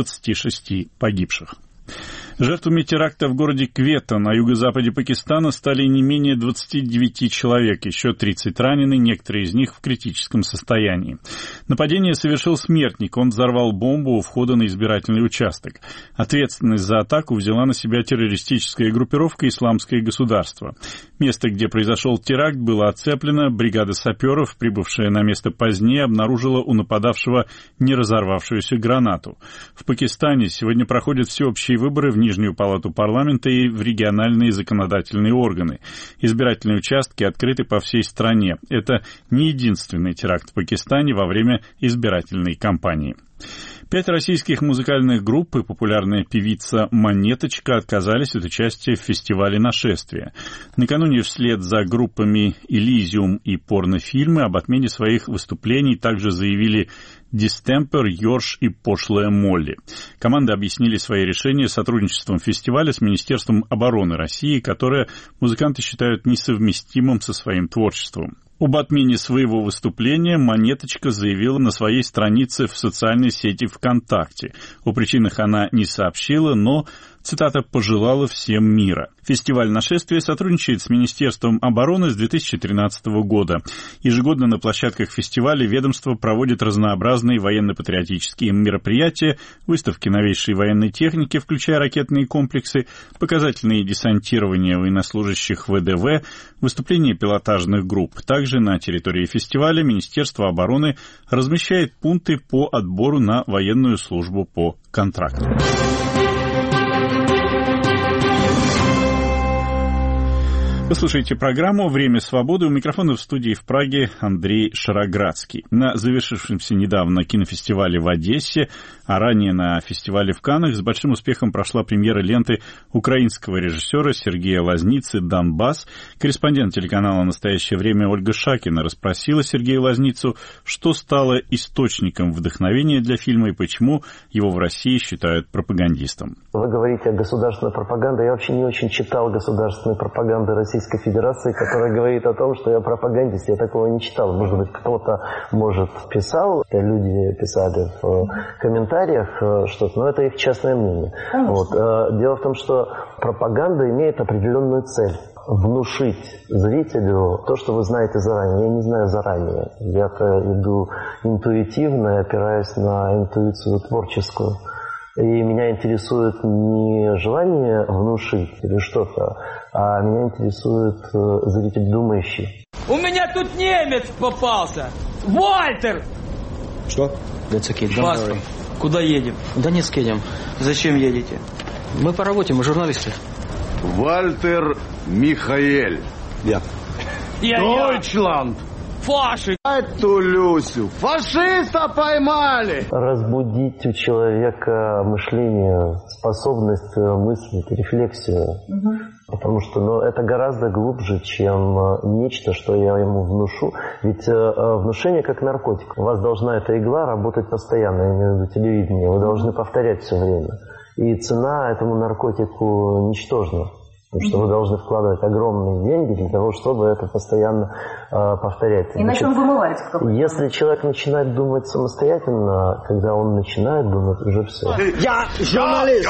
26 погибших. Жертвами теракта в городе Квета на юго-западе Пакистана стали не менее 29 человек, еще 30 ранены, некоторые из них в критическом состоянии. Нападение совершил смертник, он взорвал бомбу у входа на избирательный участок. Ответственность за атаку взяла на себя террористическая группировка «Исламское государство». Место, где произошел теракт, было оцеплено, бригада саперов, прибывшая на место позднее, обнаружила у нападавшего неразорвавшуюся гранату. В Пакистане сегодня проходят всеобщие выборы в Нижнюю палату парламента и в региональные законодательные органы. Избирательные участки открыты по всей стране. Это не единственный теракт в Пакистане во время избирательной кампании. 5 российских музыкальных групп и популярная певица «Монеточка» отказались от участия в фестивале «Нашествие». Накануне вслед за группами «Элизиум» и «Порнофильмы» об отмене своих выступлений также заявили «Дистемпер», «Йорш» и «Пошлая Молли». Команды объяснили свои решения сотрудничеством фестиваля с Министерством обороны России, которое музыканты считают несовместимым со своим творчеством. Об отмене своего выступления «Монеточка» заявила на своей странице в социальной сети ВКонтакте. О причинах она не сообщила, но, цитата, «пожелала всем мира». Фестиваль «Нашествие» сотрудничает с Министерством обороны с 2013 года. Ежегодно на площадках фестиваля ведомство проводит разнообразные военно-патриотические мероприятия, выставки новейшей военной техники, включая ракетные комплексы, показательные десантирования военнослужащих ВДВ, выступления пилотажных групп. Также на территории фестиваля Министерство обороны размещает пункты по отбору на военную службу по контракту. Вы слушаете программу «Время свободы». У микрофона в студии в Праге Андрей Шароградский. На завершившемся недавно кинофестивале в Одессе, а ранее на фестивале в Каннах с большим успехом прошла премьера ленты украинского режиссера Сергея Лазницы «Донбасс». Корреспондент телеканала «Настоящее время» Ольга Шакина расспросила Сергея Лазницу, что стало источником вдохновения для фильма и почему его в России считают пропагандистом. Вы говорите о государственной пропаганде. Я вообще не очень читал государственной пропаганды Российской Федерации, которая говорит о том, что я пропагандист. Я такого не читал. Может быть, кто-то, писал, люди писали в комментариях что-то, но это их частное мнение. Вот. Дело в том, что пропаганда имеет определенную цель. Внушить зрителю то, что вы знаете заранее. Я не знаю заранее. Я-то иду интуитивно, опираясь на интуицию творческую. И меня интересует не желание внушить или что-то, а меня интересует зритель думающий. У меня тут немец попался! Вальтер! Что? Паспорт. Куда едем? В Донецк едем. Зачем едете? Мы по работе, мы журналисты. Вальтер Михаэль. Я. Дойчланд. Фаши! Эту Люсю! Фашиста поймали! Разбудить у человека мышление, способность мыслить, рефлексию. Потому что это гораздо глубже, чем нечто, что я ему внушу. Ведь внушение как наркотик. У вас должна эта игла работать постоянно, я имею в виду телевидение. Вы должны повторять все время. И цена этому наркотику ничтожна. Потому что вы должны вкладывать огромные деньги для того, чтобы это постоянно повторять. Иначе он вымывается. Если человек начинает думать самостоятельно, когда он начинает думать, уже все. Я журналист!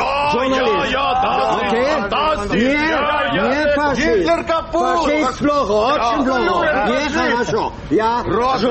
Нет, фашист! Фашист плохо, очень плохо. Не хорошо. Я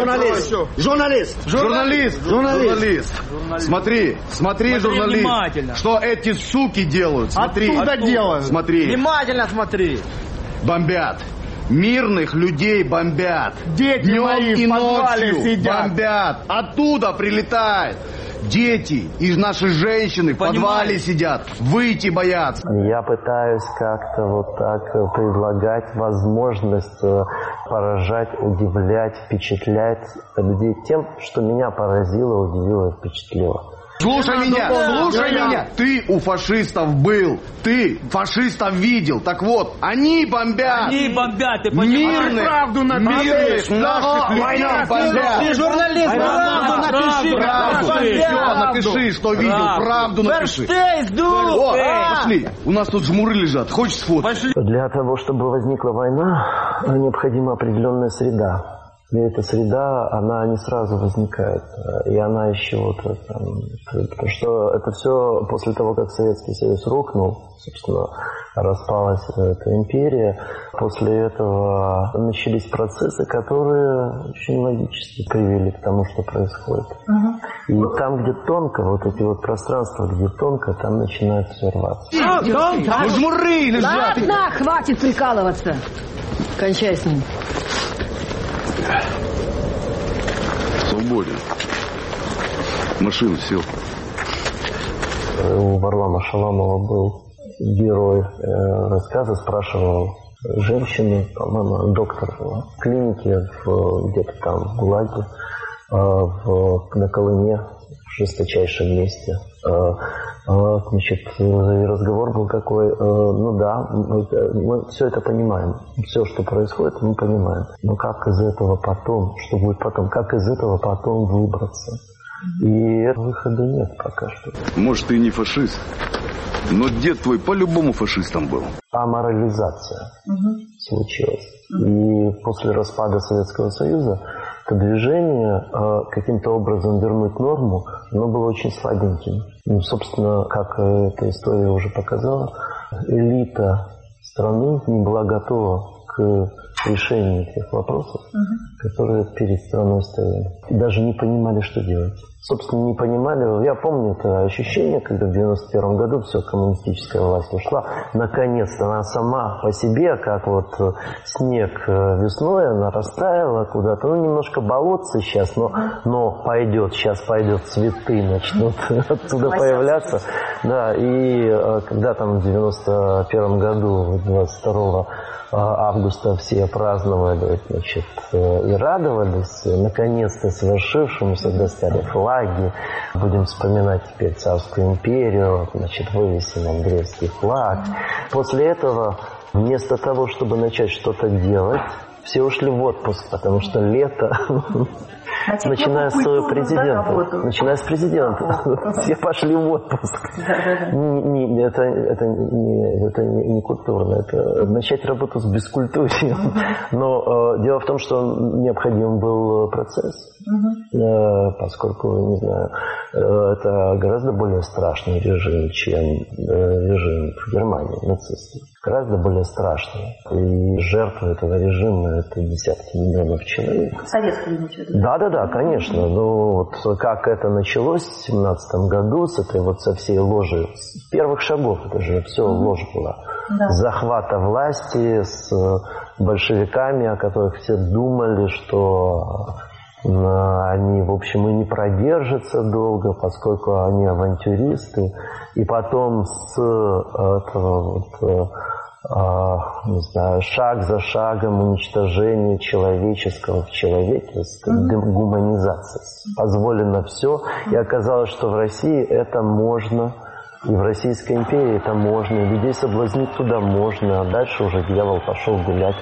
журналист. Смотри, журналист. Что эти суки делают? Смотри. Оттуда делают. Смотри. Внимательно смотри. Бомбят. Мирных людей бомбят. Дети днем мои и в подвале ночью сидят. бомбят. Оттуда прилетает. Дети и наши женщины в подвале сидят. Выйти боятся. Я пытаюсь как-то вот так предлагать возможность поражать, удивлять, впечатлять людей тем, что меня поразило, удивило, впечатлило. Слушай меня. Ты у фашистов был. Ты фашистов видел. Так вот, они бомбят. Ты понимаешь? Мирных наших людей бомбят. Ты журналист, Напиши, что видел. Правду напиши. Пошли. У нас тут жмуры лежат. Хочешь сфоткать? Для того, чтобы возникла война, необходима определенная среда. И эта среда, она не сразу возникает. И она еще потому что это все после того, как Советский Союз рухнул, собственно, распалась эта империя. После этого начались процессы, которые очень логически привели к тому, что происходит. И там, где тонко, вот эти вот пространства, где тонко, там начинает все рваться. Жмуры лежат. Ладно, хватит прикалываться. Кончай с ним. Свободен. Машину сел. У Варлама Шаламова был герой рассказа, спрашивал женщину, по-моему, доктор в клинике, где-то там в ГУЛАГе, на Колыме, в жесточайшем месте. Значит, и разговор был такой, мы все это понимаем, все, что происходит, мы понимаем. Но как из этого потом, что будет потом, как из этого потом выбраться? И выхода нет пока что. Может, ты и не фашист, но дед твой по-любому фашистом был. Аморализация случилась. И после распада Советского Союза это движение каким-то образом вернуть норму, оно было очень слабеньким. Собственно, как эта история уже показала, элита страны не была готова к решению тех вопросов, которые перед страной стояли. И даже не понимали, что делать. собственно, не понимали. Я помню это ощущение, когда в 91 году все, коммунистическая власть ушла. Наконец-то она сама по себе, как вот снег весной, она растаяла куда-то. Ну, немножко болотце сейчас, но пойдет, сейчас пойдет, цветы начнут оттуда появляться. Да, и когда там в 91 году, 22 августа все праздновали, значит, и радовались наконец-то свершившемуся, достали флаги, будем вспоминать теперь Царскую империю, значит, вывесим Андреевский флаг. После этого, вместо того, чтобы начать что-то делать, все ушли в отпуск, потому что лето, начиная с президента. Начиная с президента. Все пошли в отпуск. Это не культурно. Это начать работу с бескультурьем. Но дело в том, что необходим был процесс. Поскольку, не знаю, это гораздо более страшный режим, чем режим в Германии, нацистский. Гораздо более страшный. И жертвы этого режима – это десятки миллионов человек. Советские имеете? Да, конечно. Ну, вот как это началось в 17 году, с этой вот со всей ложи, с первых шагов, это же все ложь была. Да. Захвата власти с большевиками, о которых все думали, что они, в общем, и не продержатся долго, поскольку они авантюристы. И потом с этого вот, не знаю, шаг за шагом уничтожение человеческого в человеке, гуманизация. Позволено все. И оказалось, что в России это можно, и в Российской империи это можно, и людей соблазнить туда можно, а дальше уже дьявол пошел гулять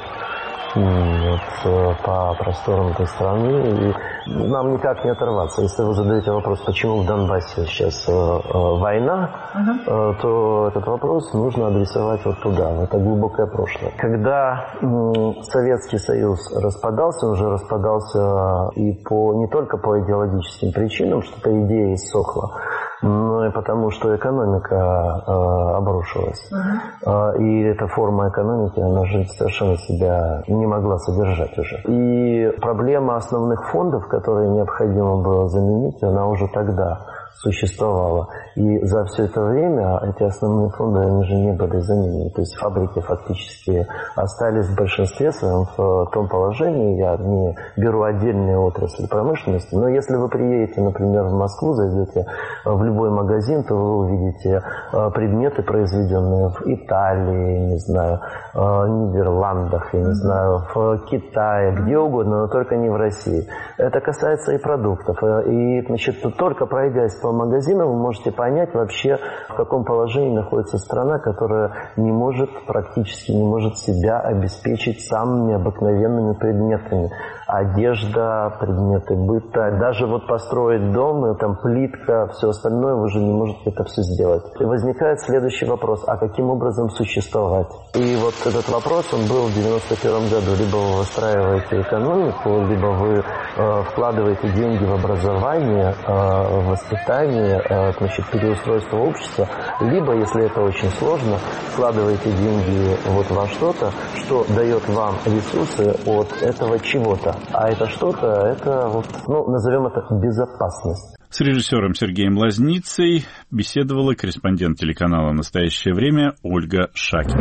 по просторам этой страны. И нам никак не оторваться. Если вы задаете вопрос, почему в Донбассе сейчас война, то этот вопрос нужно адресовать вот туда, в это глубокое прошлое. Когда Советский Союз распадался, он уже распадался и не только по идеологическим причинам, что-то идея иссохла, но и потому, что экономика обрушилась. И эта форма экономики, она же совершенно себя не могла содержать уже. И проблема основных фондов, которые необходимо было заменить, она уже тогда существовала. И за все это время эти основные фонды, они же не были заменены. То есть фабрики фактически остались в большинстве своем в том положении. Я не беру отдельные отрасли промышленности, но если вы приедете, например, в Москву, зайдете в любой магазин, то вы увидите предметы, произведенные в Италии, не знаю, Нидерландах, я не знаю, в Китае, где угодно, но только не в России. Это касается и продуктов. И, значит, только пройдясь по магазинам, вы можете понять вообще, в каком положении находится страна, которая практически не может себя обеспечить самыми обыкновенными предметами. Одежда, предметы быта, даже вот построить дом, там плитка, все остальное, вы же не можете это все сделать. И возникает следующий вопрос, а каким образом существовать? И вот этот вопрос, он был в 91 году. Либо вы выстраиваете экономику, либо вы вкладываете деньги в образование, в воспитание, значит, переустройство общества, либо, если это очень сложно, вкладываете деньги вот во что-то, что дает вам ресурсы от этого чего-то. А это что-то, это вот, назовем это безопасность. С режиссером Сергеем Лазницей беседовала корреспондент телеканала «Настоящее время» Ольга Шакина.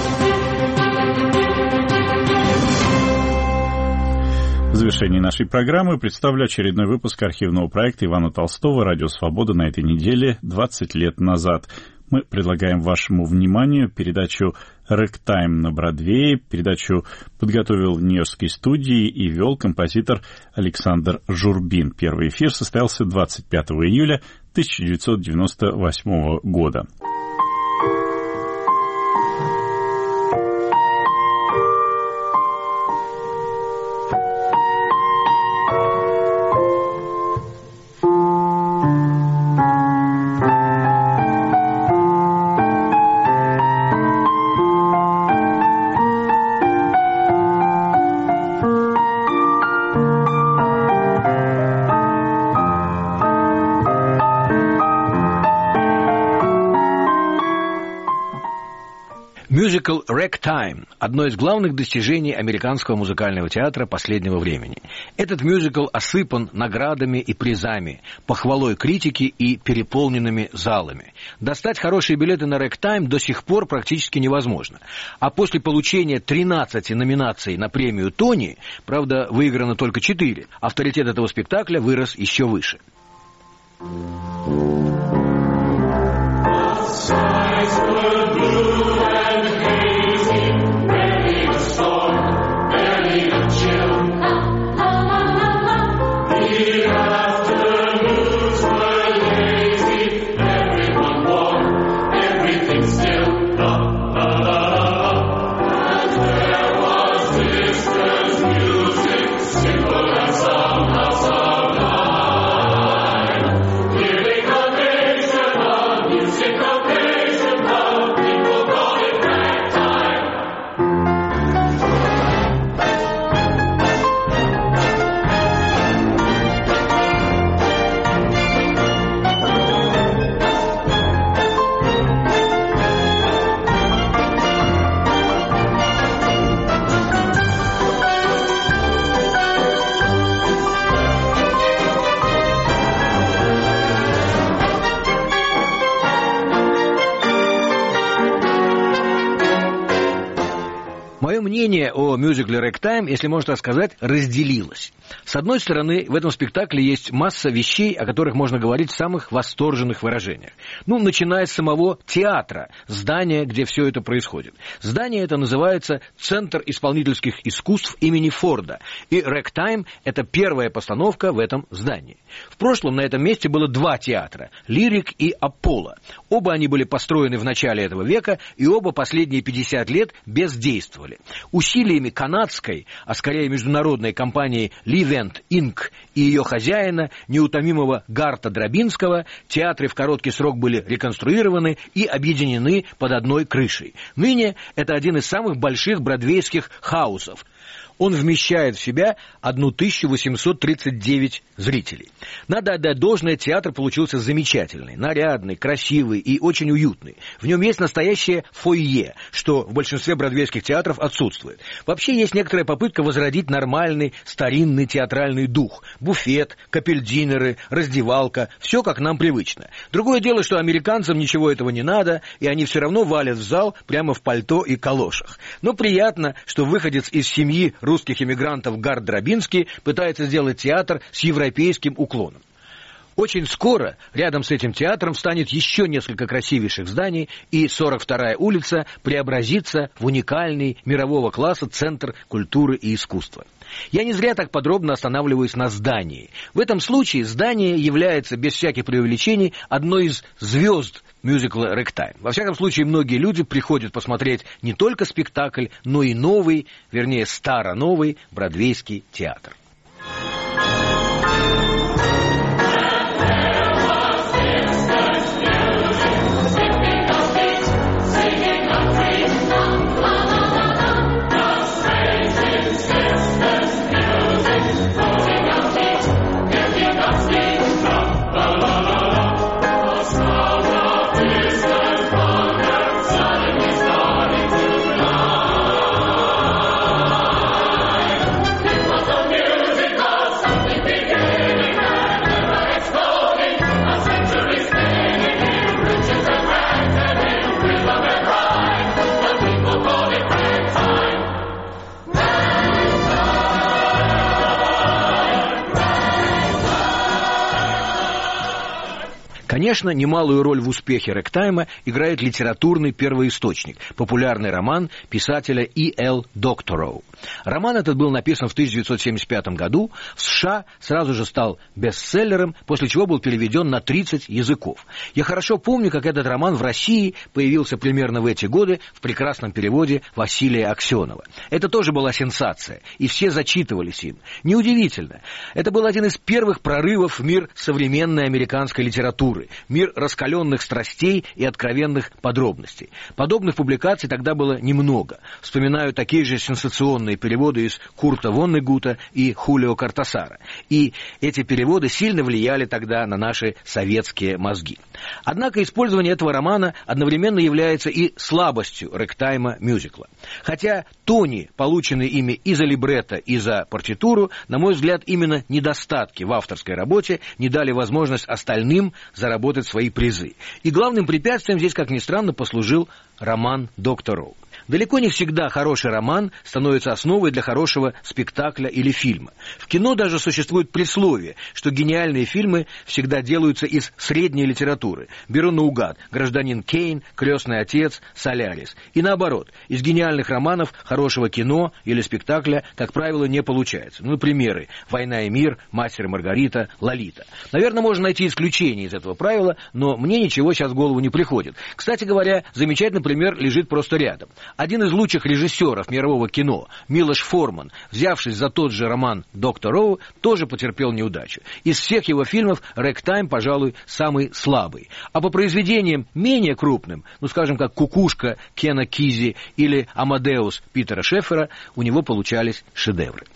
В завершении нашей программы представлю очередной выпуск архивного проекта Ивана Толстого «Радио Свобода» на этой неделе 20 лет назад. Мы предлагаем вашему вниманию передачу «Рэктайм на Бродвее». Передачу подготовил в Нью-Йоркской студии и вел композитор Александр Журбин. Первый эфир состоялся 25 июля 1998 года. Мюзикл «Ragtime» – одно из главных достижений американского музыкального театра последнего времени. Этот мюзикл осыпан наградами и призами, похвалой критики и переполненными залами. Достать хорошие билеты на «Ragtime» до сих пор практически невозможно. А после получения 13 номинаций на премию «Тони», правда, выиграно только 4, авторитет этого спектакля вырос еще выше. Мое мнение о мюзикле «Ragtime», если можно так сказать, разделилось. С одной стороны, в этом спектакле есть масса вещей, о которых можно говорить в самых восторженных выражениях. Начиная с самого театра, здания, где все это происходит. Здание это называется «Центр исполнительских искусств имени Форда», и «Ragtime» — это первая постановка в этом здании. В прошлом на этом месте было 2 театра — «Лирик» и «Аполло». Оба они были построены в начале этого века, и оба последние 50 лет бездействовали. Усилиями канадской, а скорее международной компании Livent Inc. и ее хозяина, неутомимого Гарта Драбинского, театры в короткий срок были реконструированы и объединены под одной крышей. Ныне это один из самых больших бродвейских хаусов. Он вмещает в себя 1839 зрителей. Надо отдать должное, театр получился замечательный, нарядный, красивый и очень уютный. В нем есть настоящее фойе, что в большинстве бродвейских театров отсутствует. Вообще есть некоторая попытка возродить нормальный, старинный театральный дух. Буфет, капельдинеры, раздевалка – все как нам привычно. Другое дело, что американцам ничего этого не надо, и они все равно валят в зал прямо в пальто и калошах. Но приятно, что выходец из семьи русских эмигрантов Гарт Драбинский пытается сделать театр с европейским уклоном. Очень скоро рядом с этим театром встанет еще несколько красивейших зданий, и 42-я улица преобразится в уникальный мирового класса центр культуры и искусства. Я не зря так подробно останавливаюсь на здании. В этом случае здание является, без всяких преувеличений, одной из звезд мюзикла «Ragtime». Во всяком случае, многие люди приходят посмотреть не только спектакль, но и новый, вернее, старо-новый бродвейский театр. Конечно, немалую роль в успехе «Рэгтайма» играет литературный первоисточник, популярный роман писателя И.Л. Доктороу. Роман этот был написан в 1975 году, в США сразу же стал бестселлером, после чего был переведен на 30 языков. Я хорошо помню, как этот роман в России появился примерно в эти годы в прекрасном переводе Василия Аксенова. Это тоже была сенсация, и все зачитывались им. Неудивительно, это был один из первых прорывов в мир современной американской литературы. культуры, мир раскаленных страстей и откровенных подробностей. Подобных публикаций тогда было немного. Вспоминаю такие же сенсационные переводы из Курта Воннегута и Хулио Кортасара. И эти переводы сильно влияли тогда на наши советские мозги. Однако использование этого романа одновременно является и слабостью рэгтайма-мюзикла. Хотя тони, полученные ими и за либретто, и за партитуру, на мой взгляд, именно недостатки в авторской работе не дали возможность остальным заработать свои призы. И главным препятствием здесь, как ни странно, послужил роман «Доктор Роу». Далеко не всегда хороший роман становится основой для хорошего спектакля или фильма. В кино даже существует присловие, что гениальные фильмы всегда делаются из средней литературы. Беру наугад «Гражданин Кейн», «Крестный отец», «Солярис». И наоборот, из гениальных романов хорошего кино или спектакля, как правило, не получается. Ну, примеры: «Война и мир», «Мастер и Маргарита», «Лолита». Наверное, можно найти исключение из этого правила, но мне ничего сейчас в голову не приходит. Кстати говоря, замечательный пример лежит просто рядом. Один из лучших режиссеров мирового кино, Милош Форман, взявшись за тот же роман «Доктор Роу», тоже потерпел неудачу. Из всех его фильмов «Рэгтайм», пожалуй, самый слабый. А по произведениям менее крупным, ну, скажем, как «Кукушка» Кена Кизи или «Амадеус» Питера Шеффера, у него получались шедевры.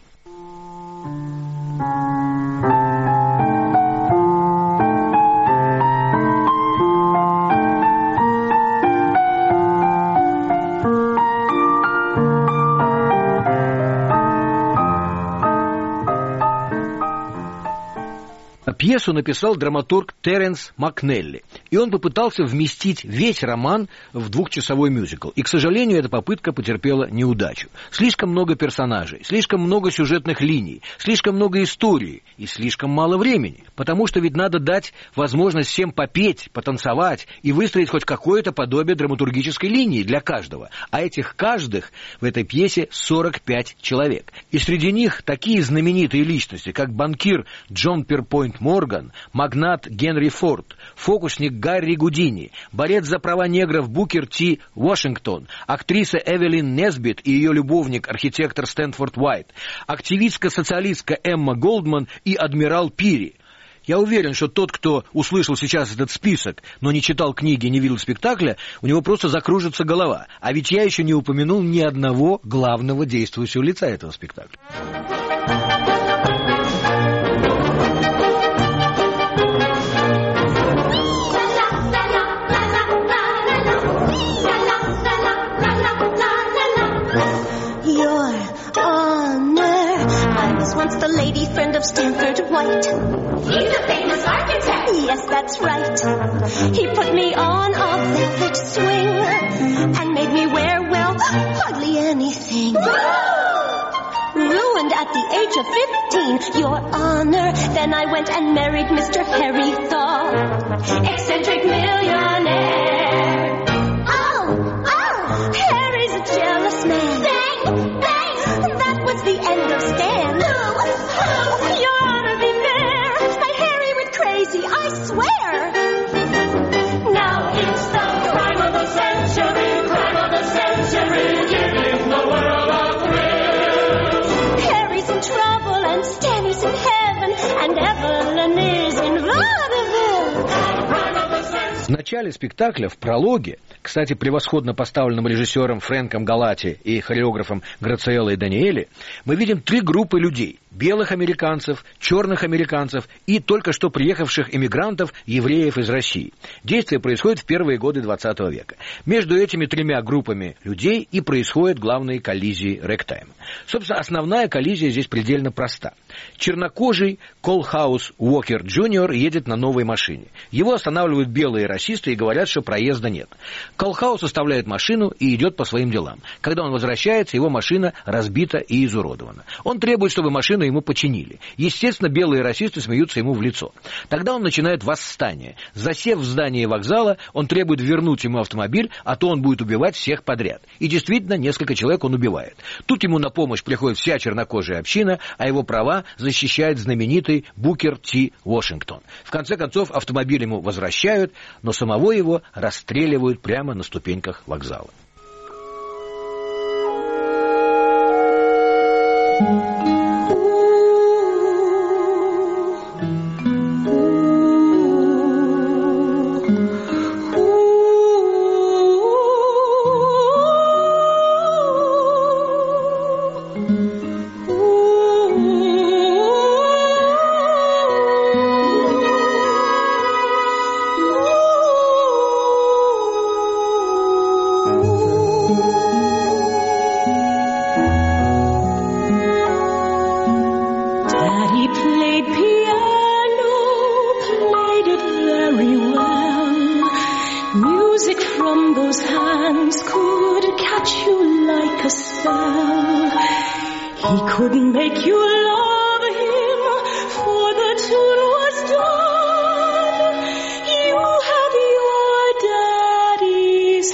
Пьесу написал драматург Теренс Макнелли, и он попытался вместить весь роман в двухчасовой мюзикл. И, к сожалению, эта попытка потерпела неудачу. Слишком много персонажей, слишком много сюжетных линий, слишком много истории и слишком мало времени. Потому что ведь надо дать возможность всем попеть, потанцевать и выстроить хоть какое-то подобие драматургической линии для каждого. А этих каждых в этой пьесе 45 человек. И среди них такие знаменитые личности, как банкир Джон Перпойнт Морган, магнат Генри Форд, фокусник Гарри Гудини, борец за права негров Букер Ти Вашингтон, актриса Эвелин Несбит и ее любовник, архитектор Стэнфорд Уайт, активистка-социалистка Эмма Голдман и адмирал Пири. Я уверен, что тот, кто услышал сейчас этот список, но не читал книги, не видел спектакля, у него просто закружится голова. А ведь я еще не упомянул ни одного главного действующего лица этого спектакля. Once the lady friend of Stanford White. He's a famous architect. Yes, that's right. He put me on a velvet swing and made me wear, well, hardly anything. Ruined at the age of 15, Your Honor. Then I went and married Mr. Harry Thaw, eccentric millionaire. Oh, Harry's a jealous man. Bang, bang, that was the end of Stan. Your Honor, be fair. My Harry went crazy, I swear. Now it's the crime of the century, giving the world a thrill. Harry's in trouble and Stanley's in heaven, and Evelyn is in vaudeville. В начале спектакля, в прологе, кстати, превосходно поставленным режиссером Фрэнком Галати и хореографом Грациэллой Даниэли, мы видим три группы людей: белых американцев, черных американцев и только что приехавших эмигрантов, евреев из России. Действие происходит в первые годы 20 века. Между этими тремя группами людей и происходят главные коллизии рэгтайма. Собственно, основная коллизия здесь предельно проста. Чернокожий Колхаус Уокер Джуниор едет на новой машине. Его останавливают белые расисты и говорят, что проезда нет. Колхаус оставляет машину и идет по своим делам. Когда он возвращается, его машина разбита и изуродована. Он требует, чтобы машину ему починили. Естественно, белые расисты смеются ему в лицо. Тогда он начинает восстание. Засев в здании вокзала, он требует вернуть ему автомобиль, а то он будет убивать всех подряд. И действительно, несколько человек он убивает. Тут ему на помощь приходит вся чернокожая община, а его права защищает знаменитый Букер Ти Вашингтон. В конце концов, автомобиль ему возвращают, но самого его расстреливают прямо на ступеньках вокзала. those hands could catch you like a spell. He couldn't make you love him, for the tune was done. You have your daddy's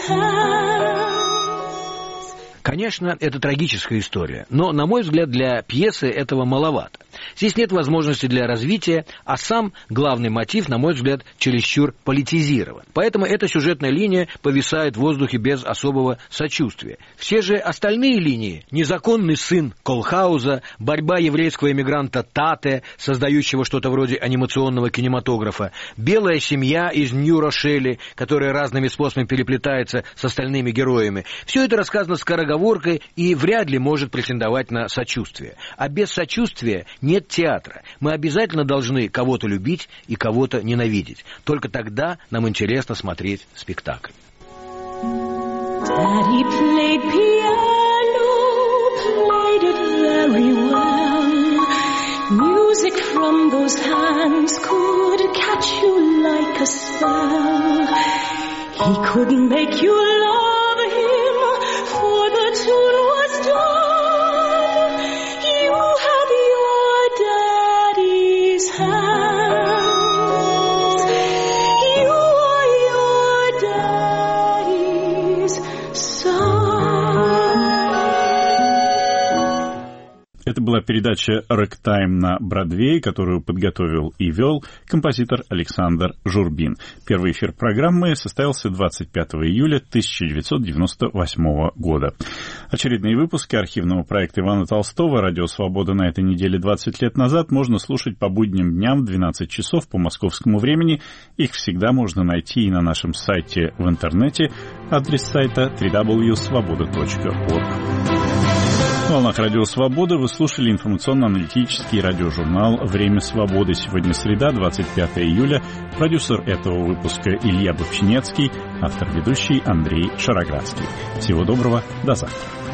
hands. Конечно, это трагическая история, но, на мой взгляд, для пьесы этого маловато. Здесь нет возможности для развития, а сам главный мотив, на мой взгляд, чересчур политизирован. Поэтому эта сюжетная линия повисает в воздухе без особого сочувствия. Все же остальные линии – незаконный сын Колхауза, борьба еврейского эмигранта Тате, создающего что-то вроде анимационного кинематографа, белая семья из Нью-Рошели, которая разными способами переплетается с остальными героями – все это рассказано скороговоркой и вряд ли может претендовать на сочувствие. А без сочувствия нет театра. Мы обязательно должны кого-то любить и кого-то ненавидеть. Только тогда нам интересно смотреть спектакль. Daddy played piano, played it very well. Music from those hands could catch you like a spell. He couldn't make you love him, for the tune was done. You have your daddy's hands. You are your daddy's son. Это была передача «Рэктайм» на Бродвее, которую подготовил и вел композитор Александр Журбин. Первый эфир программы состоялся 25 июля 1998 года. Очередные выпуски архивного проекта Ивана Толстого «Радио Свобода» на этой неделе 20 лет назад можно слушать по будним дням в 12 часов по московскому времени. Их всегда можно найти и на нашем сайте в интернете. Адрес сайта www.svoboda.org. В волнах Радио Свобода вы слушали информационно-аналитический радиожурнал «Время свободы». Сегодня среда, 25 июля. Продюсер этого выпуска Илья Бовчинецкий, автор-ведущий Андрей Шароградский. Всего доброго, до завтра.